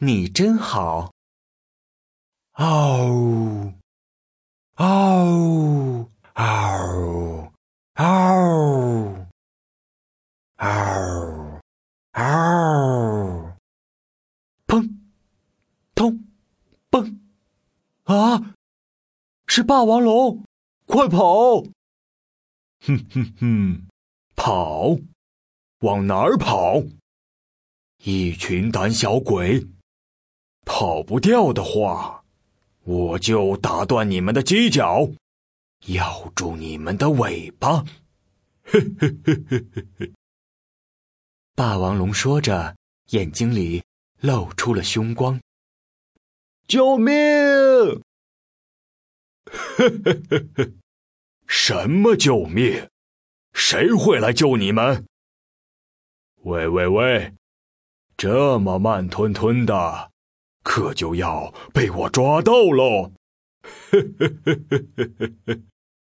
你真好。嗷嗷嗷嗷嗷嗷！砰！通！蹦！啊！是霸王龙！快跑！哼哼哼！跑！往哪儿跑？一群胆小鬼！跑不掉的话，我就打断你们的犄角，咬住你们的尾巴！嘿嘿嘿嘿嘿嘿！霸王龙说着，眼睛里露出了凶光。救命！嘿嘿嘿嘿！什么救命？谁会来救你们？喂喂喂！这么慢吞吞的，可就要被我抓到喽！嘿嘿嘿嘿嘿嘿！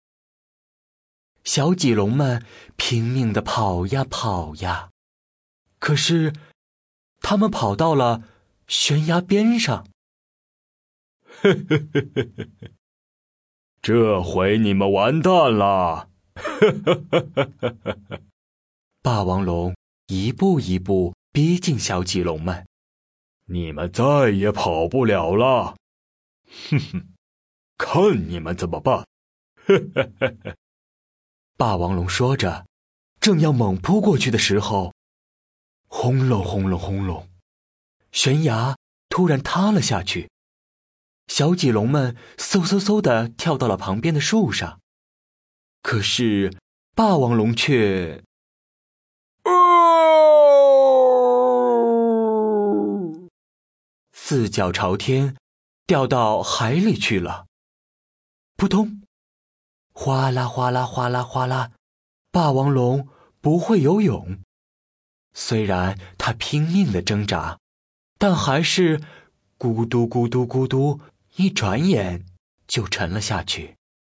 小棘龙们拼命地跑呀跑呀，可是他们跑到了悬崖边上。嘿嘿嘿嘿嘿！这回你们完蛋了！霸王龙一步一步逼近小棘龙们，你们再也跑不了了！哼哼，看你们怎么办！霸王龙说着，正要猛扑过去的时候，轰隆轰隆轰隆，悬崖突然塌了下去。小棘龙们嗖嗖嗖地跳到了旁边的树上，可是霸王龙却……四脚朝天，掉到海里去了。扑通！哗啦哗啦哗啦哗啦，霸王龙不会游泳，虽然它拼命地挣扎，但还是咕嘟咕嘟咕嘟，一转眼就沉了下去。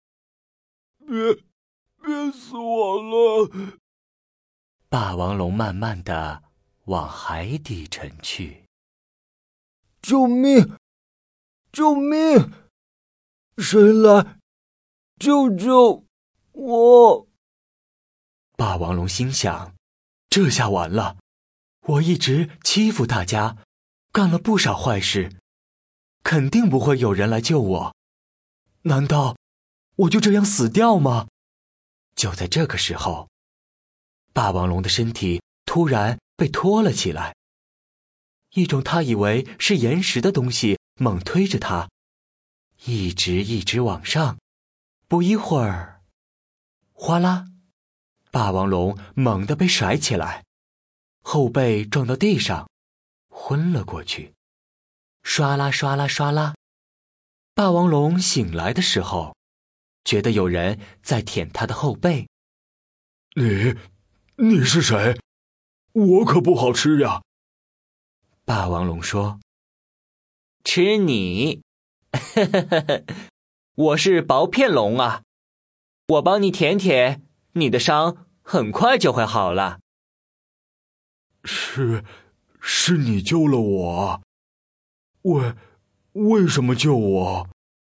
憋死我了！霸王龙慢慢地往海底沉去。救命！救命！谁来救救我！霸王龙心想，这下完了，我一直欺负大家，干了不少坏事，肯定不会有人来救我，难道我就这样死掉吗？就在这个时候，霸王龙的身体突然被拖了起来，一种他以为是岩石的东西猛推着他，一直往上。不一会儿，哗啦，霸王龙猛地被甩起来，后背撞到地上，昏了过去。唰啦唰啦唰啦，霸王龙醒来的时候，觉得有人在舔他的后背。你是谁？我可不好吃呀！霸王龙说：“吃你！我是薄片龙啊，我帮你舔舔，你的伤很快就会好了。”是你救了我？为什么救我？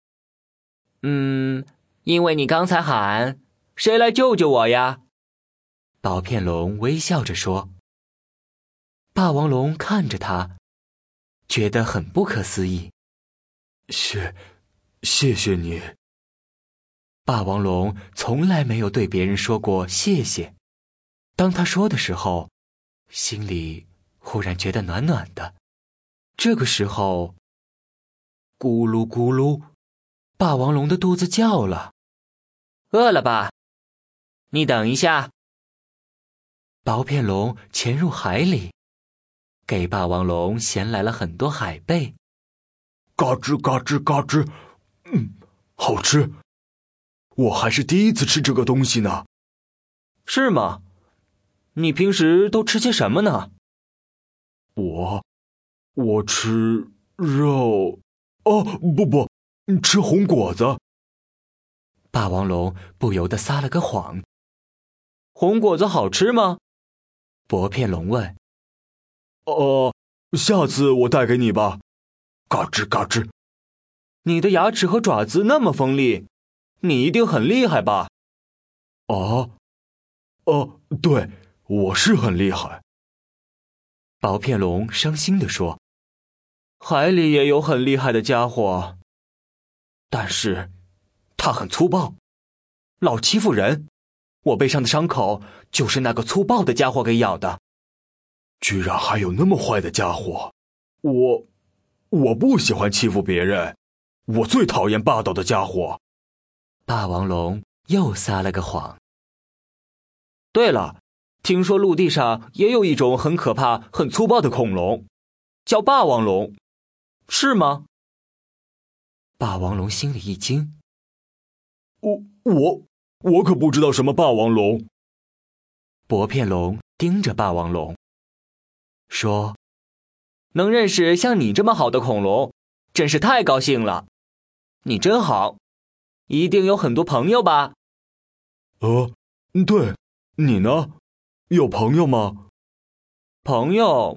因为你刚才喊“谁来救救我呀”。薄片龙微笑着说。霸王龙看着他，觉得很不可思议。谢谢你。霸王龙从来没有对别人说过谢谢，当他说的时候，心里忽然觉得暖暖的。这个时候，咕噜咕噜，霸王龙的肚子叫了。饿了吧？你等一下。薄片龙潜入海里，给霸王龙衔来了很多海贝。嘎吱嘎吱嘎吱，好吃。我还是第一次吃这个东西呢。是吗？你平时都吃些什么呢？我吃肉。哦，不，吃红果子。霸王龙不由得撒了个谎。红果子好吃吗？薄片龙问。 下次我带给你吧。嘎吱嘎吱。 你的牙齿和爪子那么锋利，你一定很厉害吧？ 对，我是很厉害。 薄片龙伤心地说，海里也有很厉害的家伙，但是他很粗暴，老欺负人。我背上的伤口就是那个粗暴的家伙给咬的。 居然还有那么坏的家伙！我不喜欢欺负别人，我最讨厌霸道的家伙。 霸王龙又撒了个谎。对了，听说陆地上也有一种很可怕、很粗暴的恐龙，叫霸王龙，是吗？霸王龙心里一惊。 我可不知道什么霸王龙。 薄片龙盯着霸王龙，说：“能认识像你这么好的恐龙，真是太高兴了。你真好，一定有很多朋友吧？” 对，你呢？有朋友吗？ 朋友？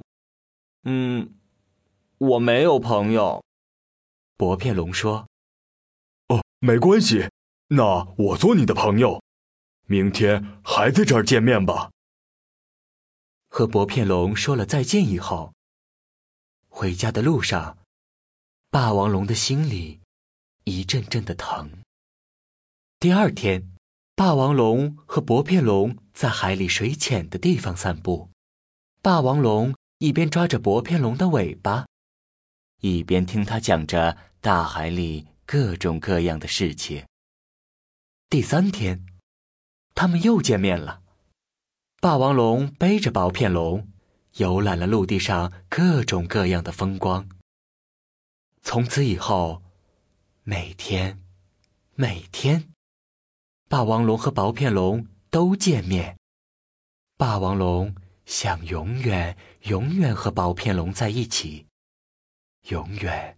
我没有朋友。薄片龙说：“ 没关系，那我做你的朋友。明天还在这儿见面吧。” 和薄片龙说了再见以后，回家的路上，霸王龙的心里一阵阵的疼。第二天，霸王龙和薄片龙在海里水浅的地方散步。霸王龙一边抓着薄片龙的尾巴，一边听他讲着大海里各种各样的事情。第三天，他们又见面了。霸王龙背着薄片龙，游览了陆地上各种各样的风光。从此以后，每天，霸王龙和薄片龙都见面。霸王龙想永远和薄片龙在一起，永远。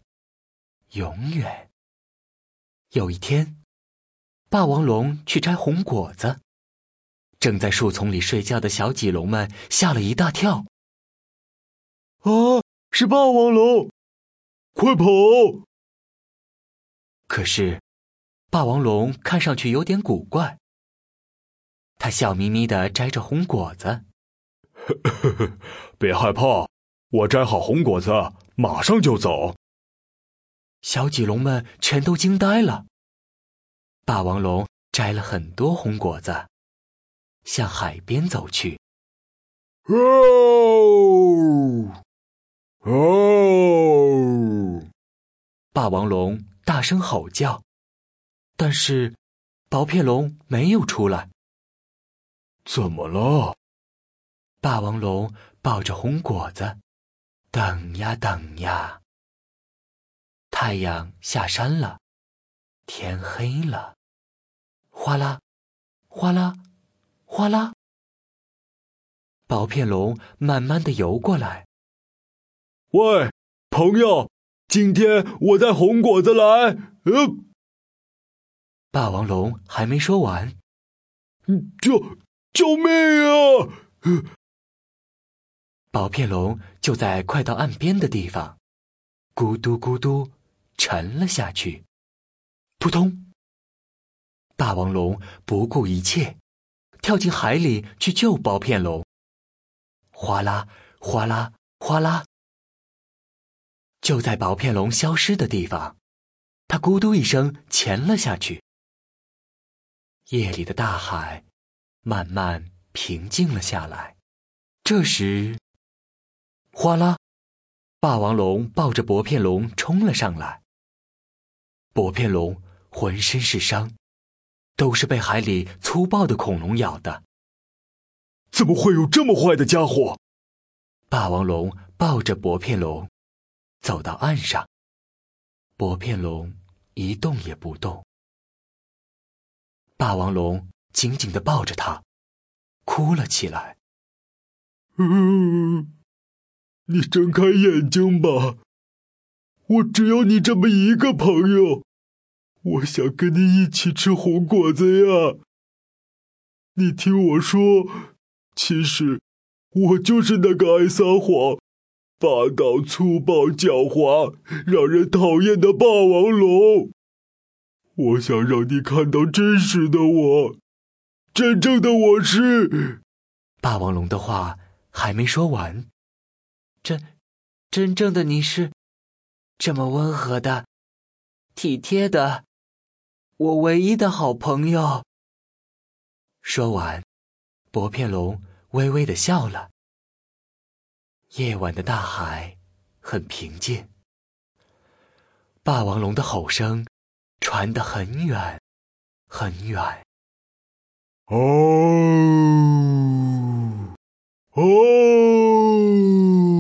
有一天，霸王龙去摘红果子，正在树丛里睡觉的小棘龙们吓了一大跳。 是霸王龙，快跑！ 可是霸王龙看上去有点古怪，他笑眯眯地摘着红果子。 别害怕，我摘好红果子马上就走。 小棘龙们全都惊呆了。霸王龙摘了很多红果子，向海边走去。霸王龙大声吼叫，但是薄片龙没有出来。 怎么了？ 霸王龙抱着红果子，等呀等呀。太阳下山了，天黑了，哗啦，哗啦，哗啦。薄片龙慢慢地游过来。 喂，朋友，今天我带红果子来。 霸王龙还没说完， 救命啊！ 薄片龙就在快到岸边的地方，咕嘟咕嘟沉了下去。扑通！霸王龙不顾一切，跳进海里去救薄片龙。哗啦，哗啦，哗啦！就在薄片龙消失的地方，它咕嘟一声潜了下去。夜里的大海慢慢平静了下来。这时，哗啦！霸王龙抱着薄片龙冲了上来。薄片龙浑身是伤，都是被海里粗暴的恐龙咬的。 怎么会有这么坏的家伙？ 霸王龙抱着薄片龙走到岸上，薄片龙一动也不动。霸王龙紧紧地抱着它，哭了起来。 你睁开眼睛吧，我只有你这么一个朋友，我想跟你一起吃红果子呀。你听我说，其实我就是那个爱撒谎、 霸道、粗暴、狡猾，让人讨厌的霸王龙。我想让你看到真实的我，真正的我是…… 霸王龙的话还没说完，真正的你是这么温和的、体贴的，我唯一的好朋友。说完，薄片龙微微地笑了。夜晚的大海很平静，霸王龙的吼声传得很远很远。 哦哦。